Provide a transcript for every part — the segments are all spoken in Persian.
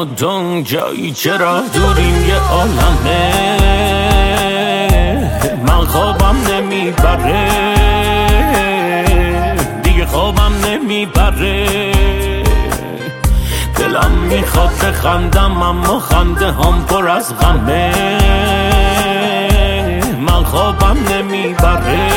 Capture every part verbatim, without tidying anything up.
مدام جایی چرا دوریم یه عالمه من خوابم نمیبره دیگه خوابم نمیبره دلم میخواد بخندم اما خنده هم پر از غمه من خوابم نمیبره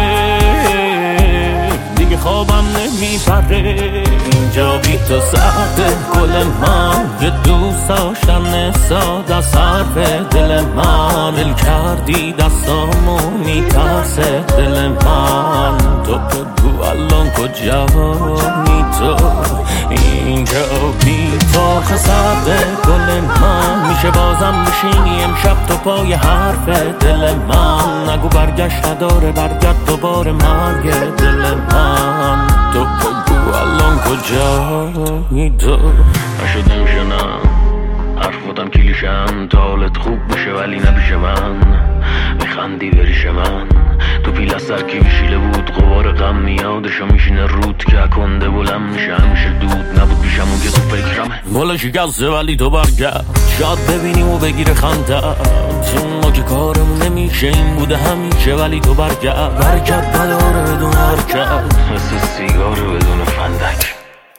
دیگه خوابم نمیبره اینجا بی تو سرده گل من یه دوست داشتن ساده حرف دل من دل کردی دستامو میترسه دل من تو بگو الان کجایی تو اینجا بی تو خسرده گل من میشه بازم بشینی امشب تو پای حرف دل من نگو برگشت نداره برگرد دوباره مرگ دل من تو بگو الان کجایی تو نشد نمیشه نه حرفاتم کلیشن تا حالت خوب بشه ولی نبیشه من میخندی بریش من تو پیل از سر کی میشیله بود غبار غم میادشو میشینه رود که کنده بلند میشه همیشه دود نبود پیشم اون که تو فکرمه والا شکسته ولی تو برگرد شاید ببینیم و بگیره خنده چون ما که کارمون نمیشه این بوده همیشه ولی تو برگرد برگرد بداره بدون حرکت مثل سیگار بدون فندک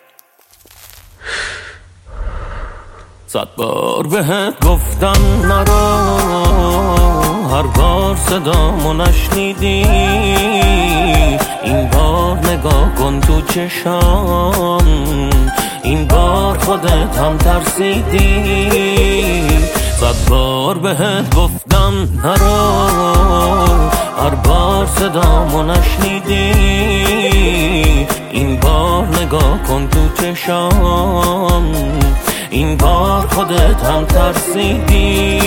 صد بار بهت گفتم نرو هر بار صدامو نشنیدی این بار نگاه کن تو چشام این بار خودت هم ترسیدی صد بار بهت گفتم نرو هر بار صدامو نشنیدی این بار نگاه کن تو چشام این بار خودت هم ترسیدی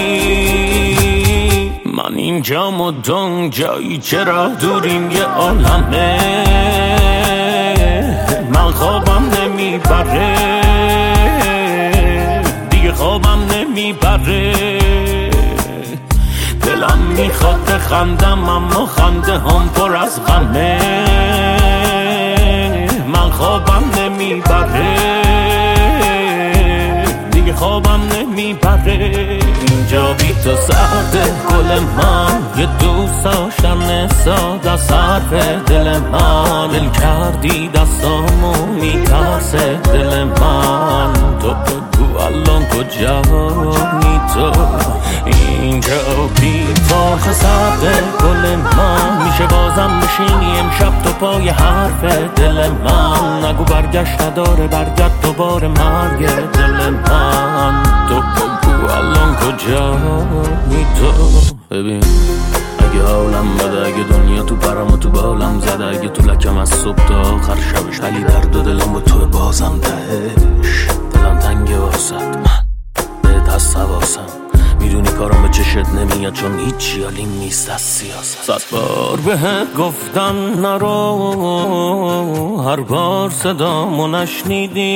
من اینجا مدام جایی چرا دوریم یه عالمه من خوابم نمیبره دیگه خوابم نمیبره دلم میخواد بخندم اما خنده هم پر از غمه من خوابم نمیبره خوابم نمیبره اینجا بی تو سرده گل من یه دوست داشتن ساده حرف دل من دل کردی دستامو میترسه دل من تو بگو الان کجایی تو اینجا بی تو خسرده گل من میشه بازم بشینی امشب تو پای حرف دل من نگو برگشت نداره برگرد دوباره مرگ دل من تو بگو الان کجایی تو ببین اگه حالم بده اگه دنیا تو پرم و تو بالم زده اگه تو لکم از صبح تا آخر شبش ولی درد و دلم با تو بازم تهش دلم تنگه واسد من بهت هست حواسم میدونی کارم به چشت نمیاد چون هیچی حالیم نیست از سیاست صد بار بهت گفتم نرو هر بار صدامو نشنیدی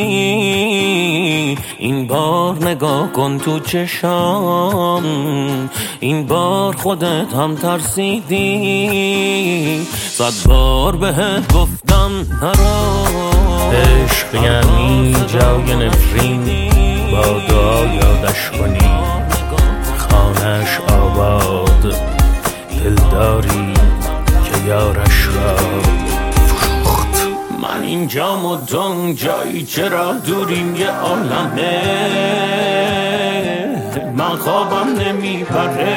این بار نگاه کن تو چشام این بار خودت هم ترسیدی صد بار بهت گفتم نرو عشق یعنی جای نفرین با دعا یادش کنی خانش آباد دلداری که یارش را فروخت من اینجا مدام جایی چرا دوریم یه عالمه من خوابم نمیبره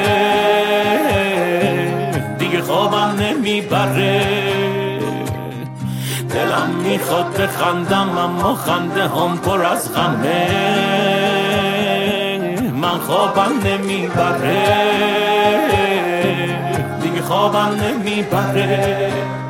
دیگه خوابم نمیبره دلم میخواد بخندم اما خنده هم پر از غمه من خوابم نمیبره دیگه خوابم نمیبره